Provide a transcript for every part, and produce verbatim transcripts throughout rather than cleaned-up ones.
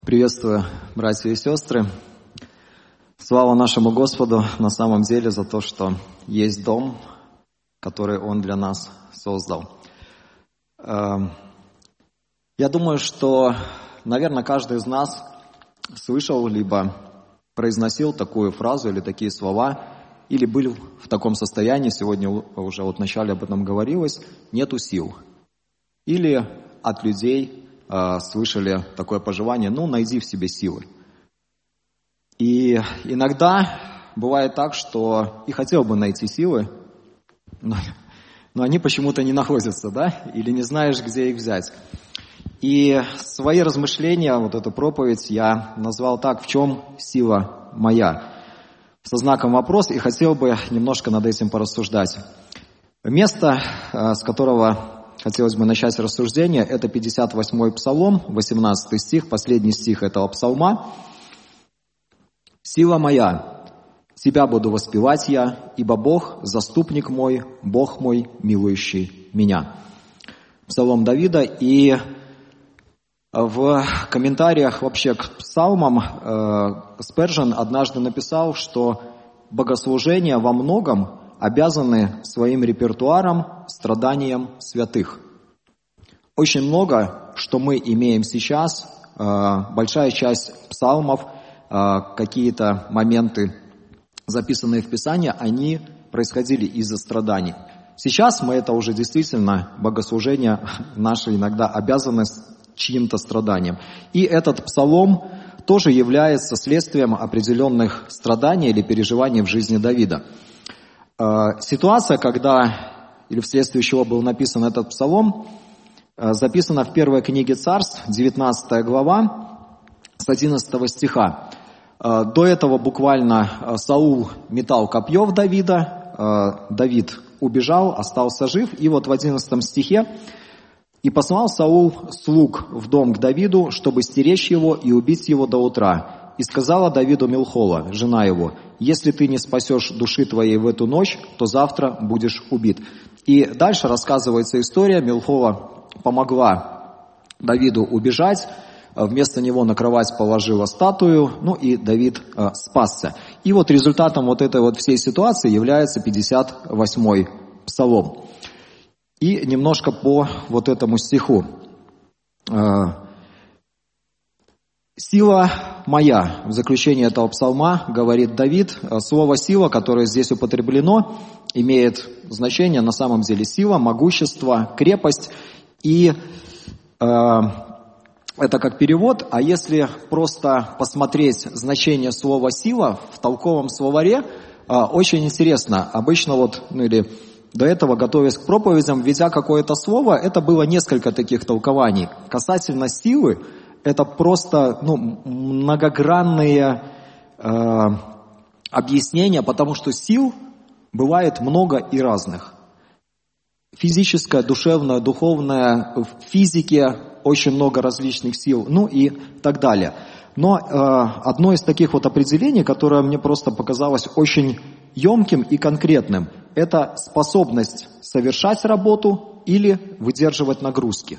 Приветствую, братья и сестры. Слава нашему Господу на самом деле за то, что есть дом, который Он для нас создал. Я думаю, что, наверное, каждый из нас слышал, либо произносил такую фразу или такие слова, или был в таком состоянии, сегодня уже вот вначале об этом говорилось, нету сил. Или от людей слышали такое пожелание: ну, найди в себе силы. И иногда бывает так, что и хотел бы найти силы, но, но они почему-то не находятся, да, или не знаешь, где их взять. И свои размышления, вот эту проповедь я назвал так: в чем сила моя? Со знаком вопрос, и хотел бы немножко над этим порассуждать. Место, с которого хотелось бы начать рассуждение, это пятьдесят восьмой Псалом, восемнадцатый стих, последний стих этого псалма. «Сила моя, Тебя буду воспевать я, ибо Бог – заступник мой, Бог мой, милующий меня». Псалом Давида. И в комментариях вообще к псалмам э, Спержен однажды написал, что богослужения во многом обязаны своим репертуаром страданиям святых. Очень много, что мы имеем сейчас, большая часть псалмов, какие-то моменты, записанные в Писании, они происходили из-за страданий. Сейчас мы это уже действительно, богослужение наше иногда обязаны чьим-то страданием. И этот псалом тоже является следствием определенных страданий или переживаний в жизни Давида. Ситуация, когда, или вследствие чего был написан этот псалом, записана в первой книге Царств, девятнадцатая глава, с одиннадцатого стиха. До этого буквально Саул метал копье в Давида, Давид убежал, остался жив, и вот в одиннадцатом стихе: «И послал Саул слуг в дом к Давиду, чтобы стеречь его и убить его до утра. И сказала Давиду Милхола, жена его: если ты не спасешь души твоей в эту ночь, то завтра будешь убит». И дальше рассказывается история. Милхола помогла Давиду убежать, вместо него на кровать положила статую, ну и Давид э, спасся. И вот результатом вот этой вот всей ситуации является пятьдесят восьмой Псалом. И немножко по вот этому стиху. «Сила моя», в заключении этого псалма говорит Давид. Слово «сила», которое здесь употреблено, имеет значение на самом деле сила, могущество, крепость. И э, это как перевод. А если просто посмотреть значение слова «сила» в толковом словаре, э, очень интересно. Обычно вот, ну или до этого, готовясь к проповедям, введя какое-то слово, это было несколько таких толкований. Касательно силы, это просто ну, многогранные э, объяснения, потому что сил бывает много и разных. Физическая, душевная, духовная, в физике очень много различных сил, ну и так далее. Но э, одно из таких вот определений, которое мне просто показалось очень емким и конкретным, это способность совершать работу или выдерживать нагрузки.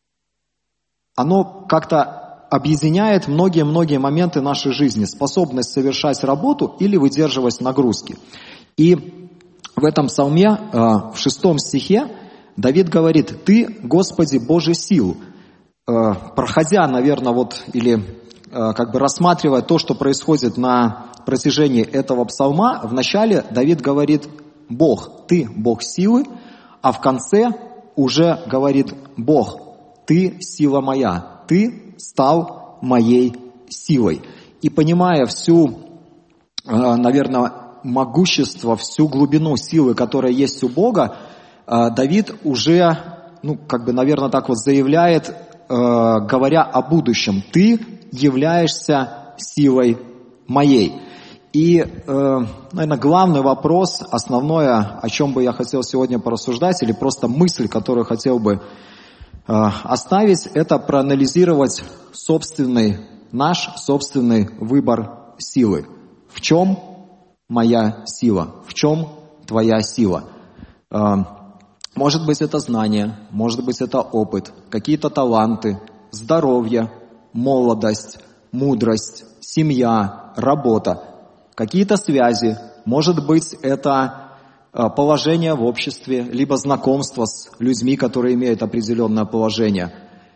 Оно как-то объединяет многие-многие моменты нашей жизни. Способность совершать работу или выдерживать нагрузки. И в этом псалме, в шестом стихе, Давид говорит: «Ты, Господи, Боже сил». Проходя, наверное, вот, или как бы рассматривая то, что происходит на протяжении этого псалма, вначале Давид говорит: «Бог, Ты, Бог силы», а в конце уже говорит: «Бог, Ты сила моя, Ты стал моей силой». И понимая всю, наверное, могущество, всю глубину силы, которая есть у Бога, Давид уже, ну, как бы, наверное, так вот заявляет, говоря о будущем: «Ты являешься силой моей». И, наверное, главный вопрос, основное, о чем бы я хотел сегодня порассуждать, или просто мысль, которую хотел бы оставить, это проанализировать собственный, наш собственный выбор силы. В чем моя сила? В чем твоя сила? Может быть, это знание, может быть, это опыт, какие-то таланты, здоровье, молодость, мудрость, семья, работа, какие-то связи. Может быть, это положение в обществе, либо знакомство с людьми, которые имеют определенное положение.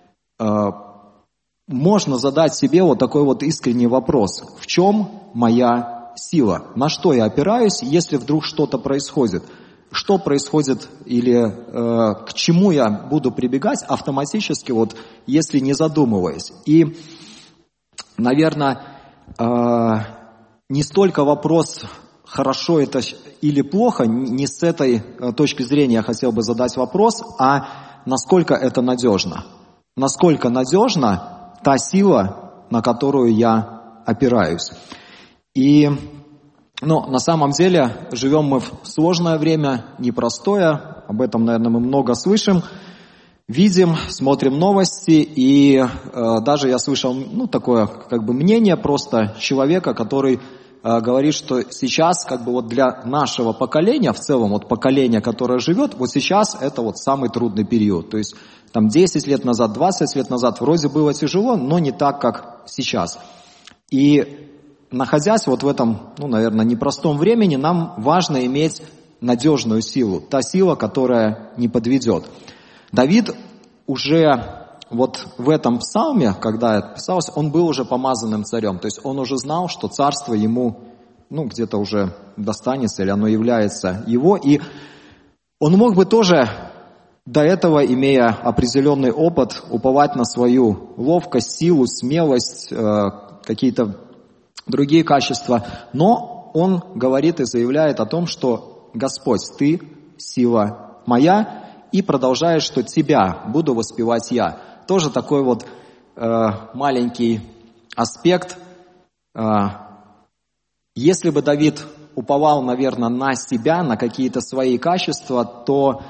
Можно задать себе вот такой вот искренний вопрос. В чем моя сила? На что я опираюсь, если вдруг что-то происходит? Что происходит или э, к чему я буду прибегать автоматически, вот, если не задумываясь? И, наверное, э, не столько вопрос, хорошо это или плохо, не с этой точки зрения я хотел бы задать вопрос, а насколько это надежно. Насколько надежна та сила, на которую я опираюсь. И, ну, на самом деле, живем мы в сложное время, непростое, об этом, наверное, мы много слышим, видим, смотрим новости, и э, даже я слышал, ну, такое, как бы, мнение просто человека, который э, говорит, что сейчас, как бы, вот для нашего поколения, в целом, вот поколения, которое живет, вот сейчас это вот самый трудный период, то есть там десять лет назад, двадцать лет назад вроде было тяжело, но не так, как сейчас. И находясь вот в этом, ну, наверное, непростом времени, нам важно иметь надежную силу, та сила, которая не подведет. Давид уже вот в этом псалме, когда это писалось, он был уже помазанным царем, то есть он уже знал, что царство ему, ну, где-то уже достанется, или оно является его, и он мог бы тоже до этого, имея определенный опыт, уповать на свою ловкость, силу, смелость, э, какие-то другие качества. Но он говорит и заявляет о том, что «Господь, Ты – сила моя», и продолжает, что «Тебя буду воспевать я». Тоже такой вот э, маленький аспект. Э, если бы Давид уповал, наверное, на себя, на какие-то свои качества, то...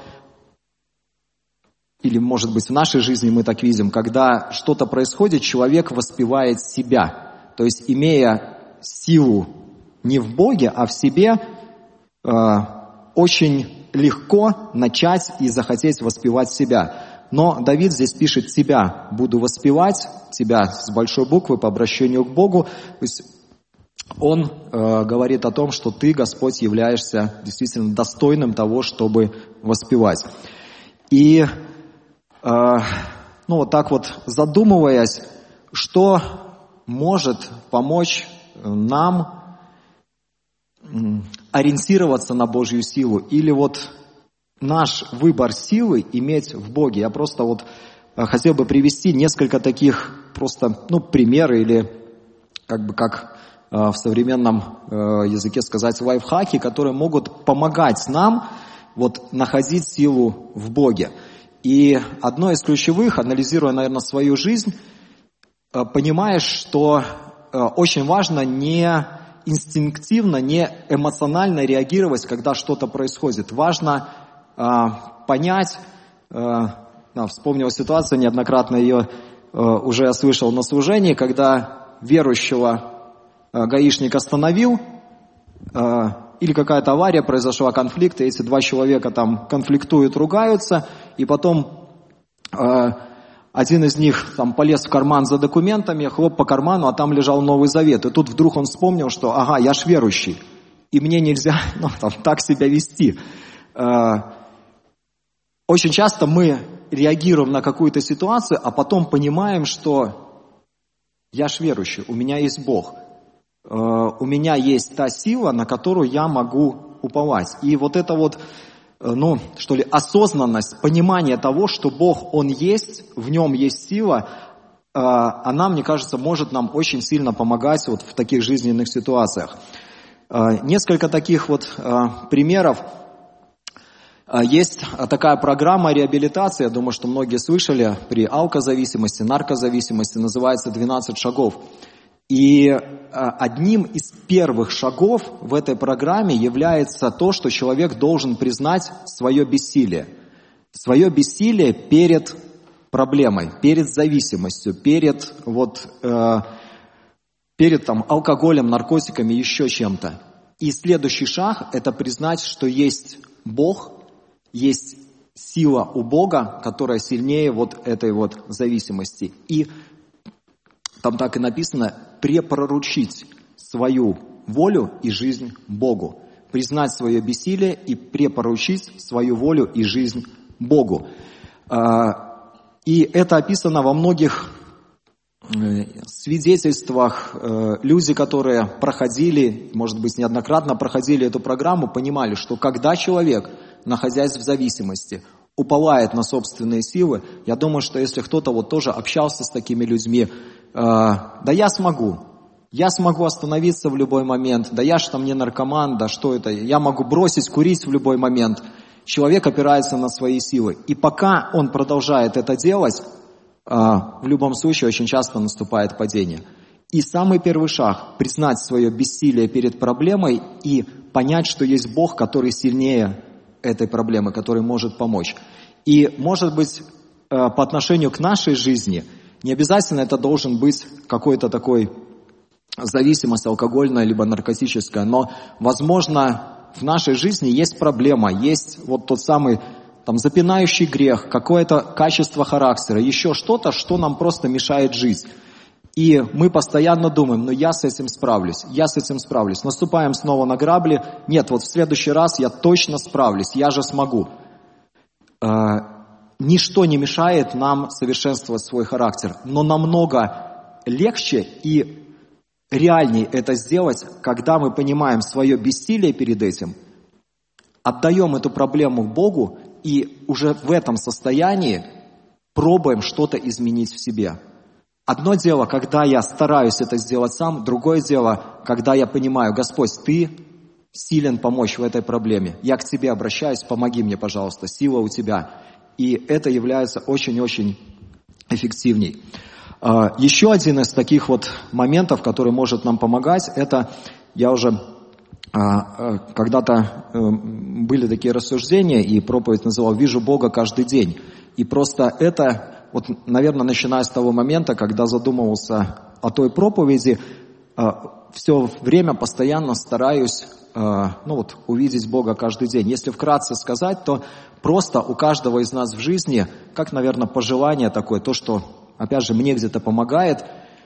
Или, может быть, в нашей жизни мы так видим, когда что-то происходит, человек воспевает себя. То есть, имея силу не в Боге, а в себе, э, очень легко начать и захотеть воспевать себя. Но Давид здесь пишет «Тебя буду воспевать», «Тебя» с большой буквы по обращению к Богу. То есть он э, говорит о том, что Ты, Господь, являешься действительно достойным того, чтобы воспевать. И ну, вот так вот задумываясь, что может помочь нам ориентироваться на Божью силу, или вот наш выбор силы иметь в Боге. Я просто вот хотел бы привести несколько таких просто, ну, примеров, или как бы как в современном языке сказать, лайфхаки, которые могут помогать нам вот находить силу в Боге. И одно из ключевых, анализируя, наверное, свою жизнь, понимаешь, что очень важно не инстинктивно, не эмоционально реагировать, когда что-то происходит. Важно понять, вспомнил ситуацию, неоднократно ее уже я слышал на служении, когда верующего гаишник остановил, или какая-то авария произошла, конфликт, и эти два человека там конфликтуют, ругаются, и потом э, один из них там полез в карман за документами, хлоп по карману, а там лежал Новый Завет. И тут вдруг он вспомнил, что ага, я ж верующий, и мне нельзя ну, там, так себя вести. Э, очень часто мы реагируем на какую-то ситуацию, а потом понимаем, что я ж верующий, у меня есть Бог. У меня есть та сила, на которую я могу уповать. И вот это вот, ну, что ли, осознанность, понимание того, что Бог, Он есть, в Нем есть сила, она, мне кажется, может нам очень сильно помогать вот в таких жизненных ситуациях. Несколько таких вот примеров. Есть такая программа реабилитации, я думаю, что многие слышали, при алкозависимости, наркозависимости, называется «двенадцать шагов». И одним из первых шагов в этой программе является то, что человек должен признать свое бессилие. Свое бессилие перед проблемой, перед зависимостью, перед, вот, э, перед там, алкоголем, наркотиками, еще чем-то. И следующий шаг – это признать, что есть Бог, есть сила у Бога, которая сильнее вот этой вот зависимости. И там так и написано, препроручить свою волю и жизнь Богу. Признать свое бессилие и препоручить свою волю и жизнь Богу. И это описано во многих свидетельствах. Люди, которые проходили, может быть, неоднократно проходили эту программу, понимали, что когда человек, находясь в зависимости, уповает на собственные силы, я думаю, что если кто-то вот тоже общался с такими людьми, да я смогу, я смогу остановиться в любой момент, да я ж там не наркоман, да что это, я могу бросить курить в любой момент. Человек опирается на свои силы. И пока он продолжает это делать, в любом случае очень часто наступает падение. И самый первый шаг – признать свое бессилие перед проблемой и понять, что есть Бог, который сильнее этой проблемы, который может помочь. И, может быть, по отношению к нашей жизни, не обязательно это должен быть какой-то такой зависимость алкогольная либо наркотическая, но, возможно, в нашей жизни есть проблема, есть вот тот самый там, запинающий грех, какое-то качество характера, еще что-то, что нам просто мешает жить. И мы постоянно думаем, ну я с этим справлюсь, я с этим справлюсь. Наступаем снова на грабли, нет, вот в следующий раз я точно справлюсь, я же смогу. Ничто не мешает нам совершенствовать свой характер, но намного легче и реальнее это сделать, когда мы понимаем свое бессилие перед этим, отдаем эту проблему Богу и уже в этом состоянии пробуем что-то изменить в себе. Одно дело, когда я стараюсь это сделать сам, другое дело, когда я понимаю, Господь, Ты силен помочь в этой проблеме. Я к Тебе обращаюсь, помоги мне, пожалуйста, сила у Тебя. И это является очень-очень эффективней. Еще один из таких вот моментов, который может нам помогать, это я уже когда-то были такие рассуждения, и проповедь называл «Вижу Бога каждый день». И просто это, вот, наверное, начиная с того момента, когда задумывался о той проповеди, все время постоянно стараюсь ну вот, увидеть Бога каждый день. Если вкратце сказать, то просто у каждого из нас в жизни, как, наверное, пожелание такое, то, что, опять же, мне где-то помогает,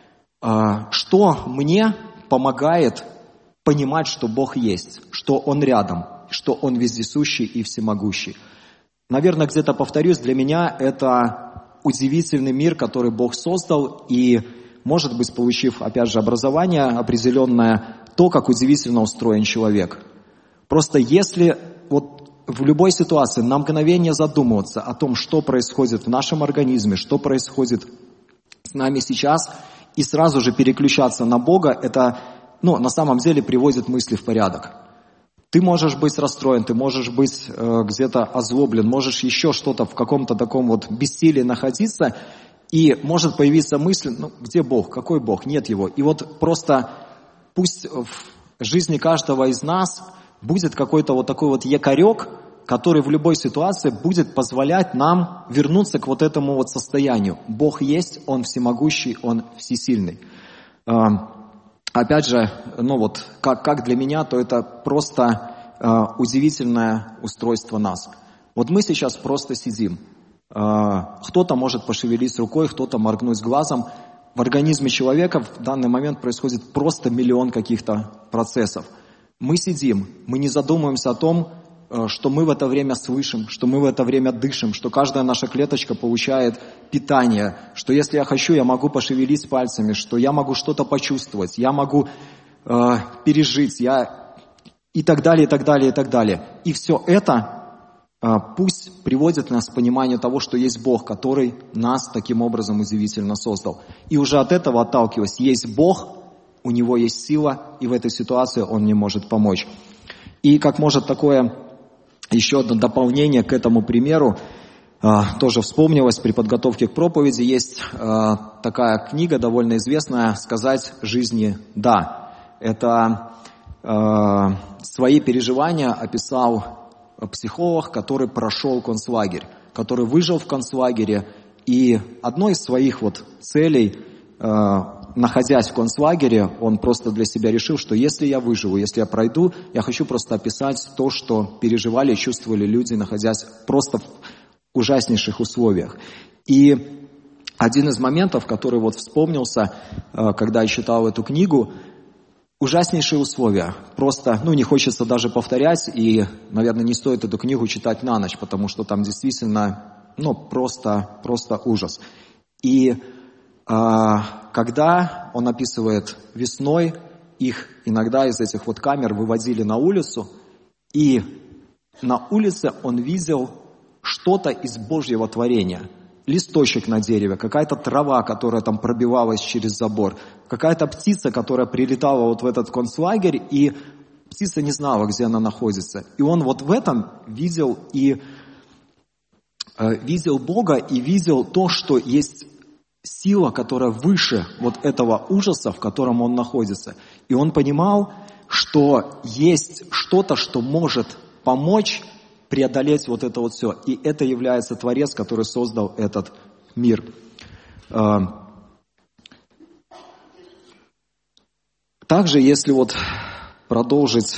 что мне помогает понимать, что Бог есть, что Он рядом, что Он вездесущий и всемогущий. Наверное, где-то повторюсь, для меня это удивительный мир, который Бог создал, и, может быть, получив, опять же, образование определенное, то, как удивительно устроен человек. Просто если вот в любой ситуации на мгновение задумываться о том, что происходит в нашем организме, что происходит с нами сейчас, и сразу же переключаться на Бога, это, ну, на самом деле приводит мысли в порядок. Ты можешь быть расстроен, ты можешь быть э, где-то озлоблен, можешь еще что-то в каком-то таком вот бессилии находиться, и может появиться мысль, ну, где Бог, какой Бог, нет Его. И вот просто пусть в жизни каждого из нас будет какой-то вот такой вот якорек, который в любой ситуации будет позволять нам вернуться к вот этому вот состоянию. Бог есть, Он всемогущий, Он всесильный. Опять же, ну вот, как, как для меня, то это просто э, удивительное устройство нас. Вот мы сейчас просто сидим. Э, кто-то может пошевелить рукой, кто-то моргнуть глазом. В организме человека в данный момент происходит просто миллион каких-то процессов. Мы сидим, мы не задумываемся о том, э, что мы в это время слышим, что мы в это время дышим, что каждая наша клеточка получает питание, что если я хочу, я могу пошевелить пальцами, что я могу что-то почувствовать, я могу э, пережить, я и так далее, и так далее, и так далее. И все это э, пусть приводит нас к пониманию того, что есть Бог, который нас таким образом удивительно создал. И уже от этого отталкиваясь, есть Бог, у Него есть сила, и в этой ситуации Он мне может помочь. И как может такое еще одно дополнение к этому примеру, тоже вспомнилось при подготовке к проповеди, есть такая книга, довольно известная, «Сказать жизни да». Это свои переживания описал психолог, который прошел концлагерь, который выжил в концлагере, и одной из своих вот целей, находясь в концлагере, он просто для себя решил, что если я выживу, если я пройду, я хочу просто описать то, что переживали и чувствовали люди, находясь просто в ужаснейших условиях. И один из моментов, который вот вспомнился, когда я читал эту книгу, ужаснейшие условия. Просто, ну, не хочется даже повторять, и, наверное, не стоит эту книгу читать на ночь, потому что там действительно, ну, просто, просто ужас. И а, когда он описывает весной, их иногда из этих вот камер выводили на улицу, и на улице он видел что-то из Божьего творения. Листочек на дереве, какая-то трава, которая там пробивалась через забор, какая-то птица, которая прилетала вот в этот концлагерь, и птица не знала, где она находится. И он вот в этом видел и э, видел Бога, и видел то, что есть сила, которая выше вот этого ужаса, в котором он находится. И он понимал, что есть что-то, что может помочь преодолеть вот это вот все. И это является Творец, который создал этот мир. Также, если вот продолжить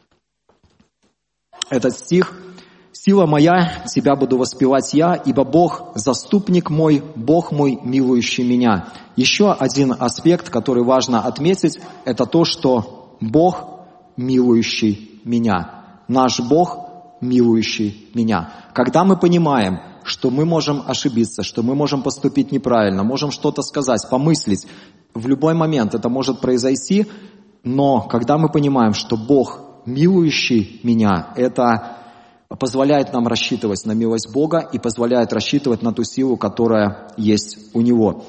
этот стих, «Сила моя, тебя буду воспевать я, ибо Бог – заступник мой, Бог мой, милующий меня». Еще один аспект, который важно отметить, это то, что Бог, милующий меня. Наш Бог – милующий меня. Когда мы понимаем, что мы можем ошибиться, что мы можем поступить неправильно, можем что-то сказать, помыслить, в любой момент это может произойти, но когда мы понимаем, что Бог, милующий меня, это позволяет нам рассчитывать на милость Бога и позволяет рассчитывать на ту силу, которая есть у Него.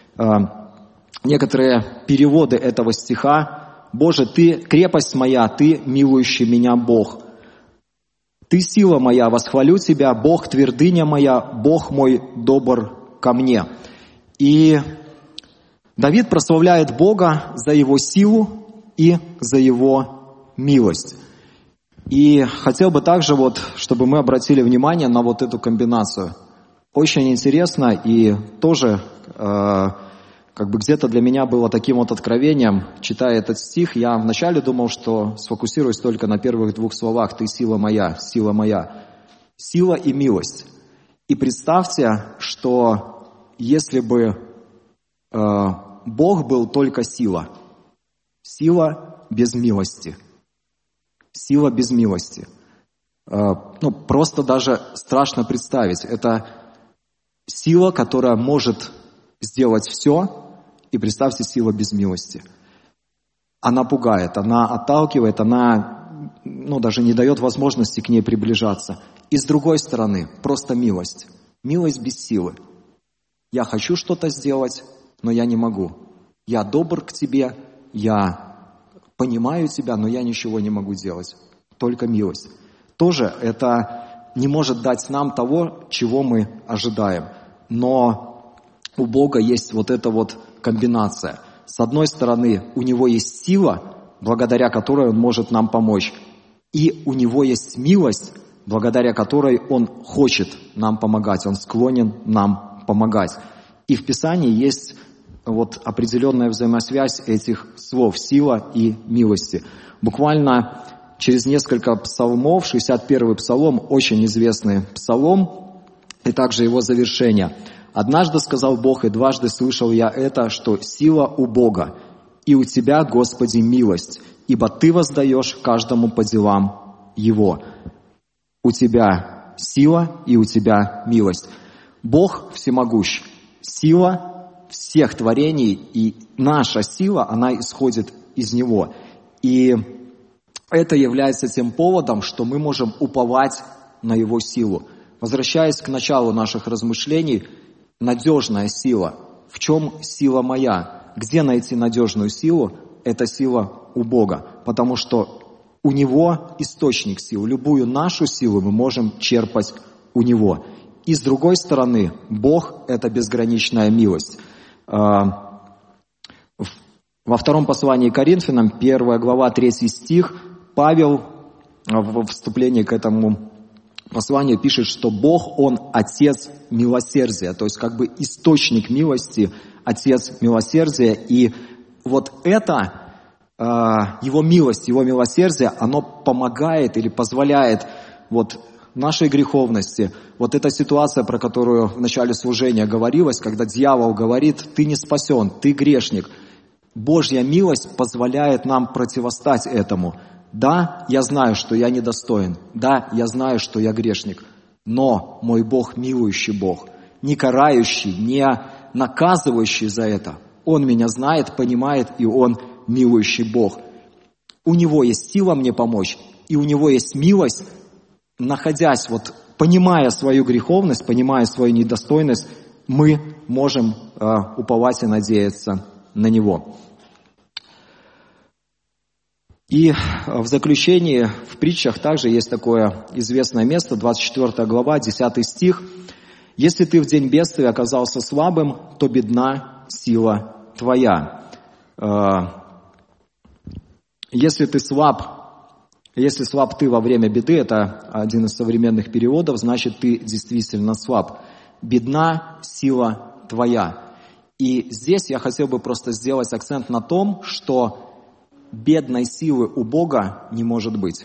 Некоторые переводы этого стиха: «Боже, Ты крепость моя, Ты милующий меня Бог. Ты сила моя, восхвалю Тебя, Бог твердыня моя, Бог мой добр ко мне». И Давид прославляет Бога за Его силу и за Его милость. И хотел бы также, вот, чтобы мы обратили внимание на вот эту комбинацию. Очень интересно, и тоже э, как бы где-то для меня было таким вот откровением, читая этот стих, я вначале думал, что сфокусируюсь только на первых двух словах: «Ты сила моя, сила моя». Сила и милость. И представьте, что если бы э, Бог был только сила, сила без милости, сила без милости. Э, ну, просто даже страшно представить. Это сила, которая может сделать все. И представьте, сила без милости. Она пугает, она отталкивает, она, ну, даже не дает возможности к ней приближаться. И с другой стороны, просто милость. Милость без силы. Я хочу что-то сделать, но я не могу. Я добр к тебе, я понимаю тебя, но я ничего не могу делать. Только милость. Тоже это не может дать нам того, чего мы ожидаем. Но у Бога есть вот эта вот комбинация. С одной стороны, у Него есть сила, благодаря которой Он может нам помочь. И у Него есть милость, благодаря которой Он хочет нам помогать, Он склонен нам помогать. И в Писании есть вот определенная взаимосвязь этих слов: сила и милости. Буквально через несколько псалмов, шестьдесят первый псалом, очень известный псалом, и также его завершение. «Однажды сказал Бог, и дважды слышал я это, что сила у Бога, и у Тебя, Господи, милость, ибо Ты воздаешь каждому по делам его». У Тебя сила, и у Тебя милость. Бог всемогущ. Сила всех творений, и наша сила, она исходит из Него. И это является тем поводом, что мы можем уповать на Его силу. Возвращаясь к началу наших размышлений, надежная сила. В чем сила моя? Где найти надежную силу? Это сила у Бога, потому что у Него источник сил. Любую нашу силу мы можем черпать у Него. И с другой стороны, Бог – это безграничная милость. Во втором послании к Коринфянам, первая глава, третий стих, Павел в вступлении к этому посланию пишет, что Бог, Он Отец милосердия, то есть как бы источник милости, Отец милосердия. И вот это, Его милость, Его милосердие, оно помогает или позволяет вот нашей греховности. Вот эта ситуация, про которую в начале служения говорилось, когда дьявол говорит: ты не спасен, ты грешник. Божья милость позволяет нам противостать этому. Да, я знаю, что я недостоин. Да, я знаю, что я грешник. Но мой Бог милующий Бог, не карающий, не наказывающий за это. Он меня знает, понимает, и Он милующий Бог. У Него есть сила мне помочь, и у Него есть милость, находясь, вот, понимая свою греховность, понимая свою недостойность, мы можем э, уповать и надеяться на Него. И в заключении, в притчах также есть такое известное место, двадцать четвёртая глава, десятый стих. «Если ты в день бедствия оказался слабым, то бедна сила твоя». Если ты слаб, если слаб ты во время беды, это один из современных переводов, значит, ты действительно слаб. Бедна сила твоя. И здесь я хотел бы просто сделать акцент на том, что бедной силы у Бога не может быть.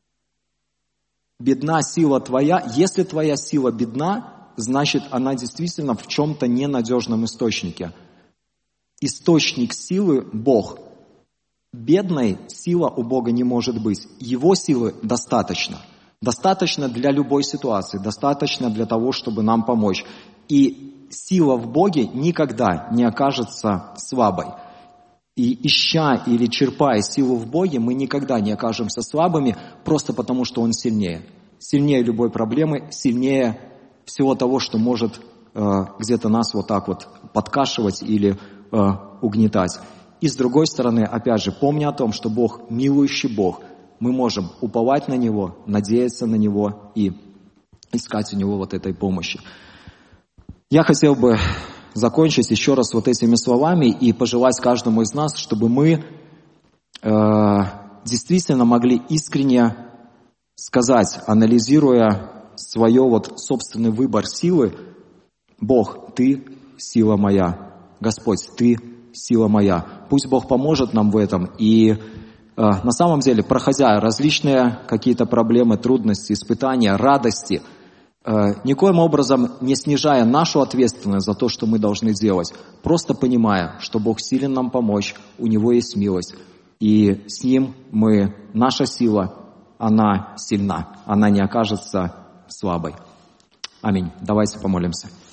Бедна сила твоя. Если твоя сила бедна, значит, она действительно в чем-то ненадежном источнике. Источник силы – Бог. Бедной сила у Бога не может быть. Его силы достаточно. Достаточно для любой ситуации, достаточно для того, чтобы нам помочь. И сила в Боге никогда не окажется слабой. И ища или черпая силу в Боге, мы никогда не окажемся слабыми, просто потому что Он сильнее. Сильнее любой проблемы, сильнее всего того, что может э, где-то нас вот так вот подкашивать или э, угнетать. И с другой стороны, опять же, помня о том, что Бог милующий Бог, мы можем уповать на Него, надеяться на Него и искать у Него вот этой помощи. Я хотел бы закончить еще раз вот этими словами и пожелать каждому из нас, чтобы мы э, действительно могли искренне сказать, анализируя свое вот собственный выбор силы: Бог, Ты сила моя, Господь, Ты сила моя. Пусть Бог поможет нам в этом. И э, на самом деле, проходя различные какие-то проблемы, трудности, испытания, радости, никоим образом не снижая нашу ответственность за то, что мы должны делать, просто понимая, что Бог силен нам помочь, у Него есть милость, и с Ним мы, наша сила, она сильна, она не окажется слабой. Аминь. Давайте помолимся.